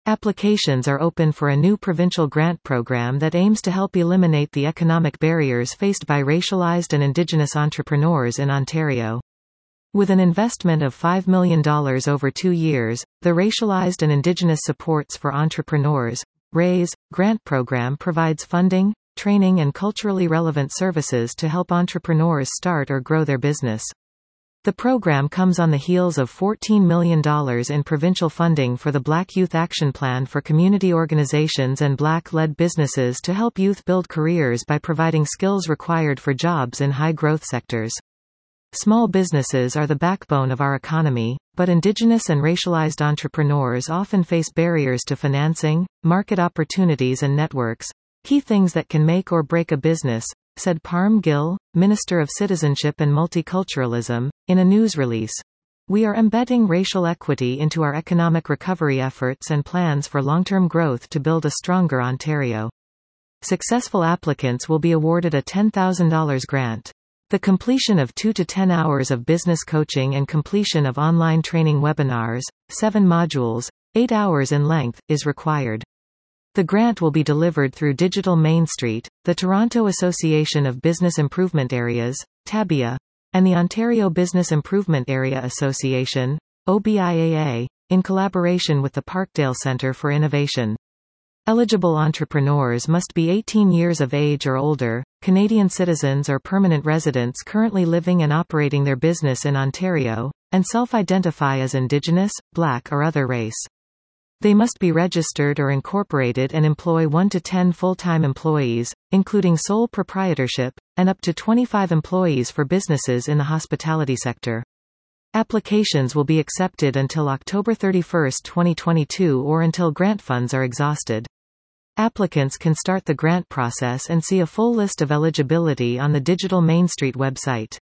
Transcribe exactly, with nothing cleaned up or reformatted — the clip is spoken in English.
Applications are open for a new provincial grant program that aims to help eliminate the economic barriers faced by racialized and Indigenous entrepreneurs in Ontario. With an investment of five million dollars over two years, the Racialized and Indigenous Supports for Entrepreneurs (RAISE) grant program provides funding, training and culturally relevant services to help entrepreneurs start or grow their business. The program comes on the heels of fourteen million dollars in provincial funding for the Black Youth Action Plan for community organizations and Black-led businesses to help youth build careers by providing skills required for jobs in high-growth sectors. Small businesses are the backbone of our economy, but Indigenous and racialized entrepreneurs often face barriers to financing, market opportunities and networks, key things that can make or break a business, said Parm Gill, Minister of Citizenship and Multiculturalism, in a news release. We are embedding racial equity into our economic recovery efforts and plans for long-term growth to build a stronger Ontario. Successful applicants will be awarded a ten thousand dollars grant. The completion of two to ten hours of business coaching and completion of online training webinars, seven modules, eight hours in length, is required. The grant will be delivered through Digital Main Street, the Toronto Association of Business Improvement Areas, TABIA, and the Ontario Business Improvement Area Association, O B I A A, in collaboration with the Parkdale Centre for Innovation. Eligible entrepreneurs must be eighteen years of age or older, Canadian citizens or permanent residents currently living and operating their business in Ontario, and self-identify as Indigenous, Black or other race. They must be registered or incorporated and employ one to ten full-time employees, including sole proprietorship, and up to twenty-five employees for businesses in the hospitality sector. Applications will be accepted until October thirty-first, twenty twenty-two or until grant funds are exhausted. Applicants can start the grant process and see a full list of eligibility on the Digital Main Street website.